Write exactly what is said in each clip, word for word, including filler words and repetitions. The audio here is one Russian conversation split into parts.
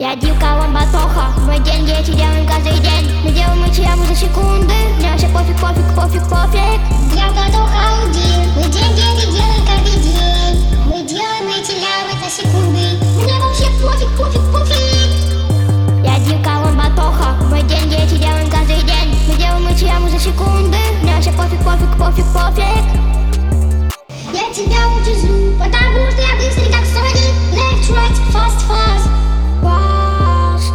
Я дивка, он батоха. Мы деньги эти делаем каждый день. Мы делаем эти ямы за секунды. Мне вообще пофиг, пофиг, пофиг, пофиг. Я батоха один. Мы деньги эти делаем каждый день. Мы делаем эти ямы за секунды. Мне вообще пофиг, пофиг, пофиг. Я дивка, он батоха. Мы деньги эти делаем каждый день. Мы делаем эти ямы за секунды. Мне вообще пофиг, пофиг, пофиг, пофиг. Я тебя утяжу, потому что я быстрый как Sonic. Left, right, fast, fast. Fast.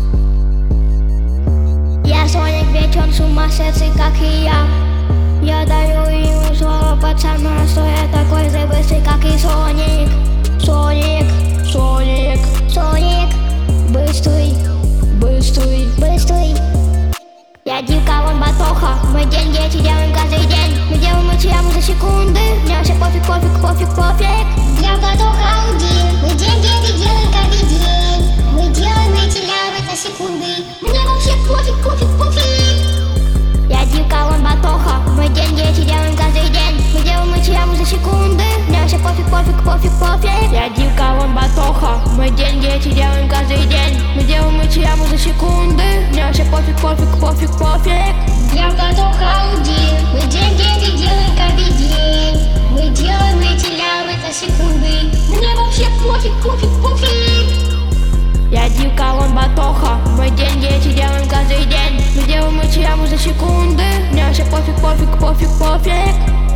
Я Соник, ведь он сумасшедший, как и я. Я даю ему слово пацана, что я такой же быстрый, как и Соник. Соник, Соник, Соник. Быстрый, быстрый, быстрый. Я дивка, он батоха. Мы деньги эти делаем каждый день. Мы делаем эти ямы за секунды. Мне вообще пофиг, пофиг, пофиг, пофиг. Я батоха один. Мы деньги эти делаем каждый день. Мы делаем эти ямы за секунды. Мне вообще пофиг, пофиг, пофиг. Я дивка, он батоха. Мы деньги эти делаем каждый день. Мы делаем эти ямы за секунды. Мне вообще пофиг, пофиг, пофиг, пофиг. Я дивка, он батоха. Мы деньги эти делаем каждый день. Мы делаем эти ямы за секунды. Мне вообще пофиг, пофиг, пофиг, пофиг. Я батоха один. Мы деньги эти делаем каждый день. Мы делаем эти ямы за секунды. Мне вообще пофиг, пофиг, пофиг. Я дивка, он батоха. Мы деньги эти делаем каждый день. Мы делаем эти ямы за секунды. Мне вообще пофиг, пофиг, пофиг, пофиг.